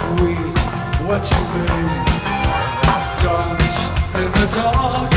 we were to be. Dance in the dark.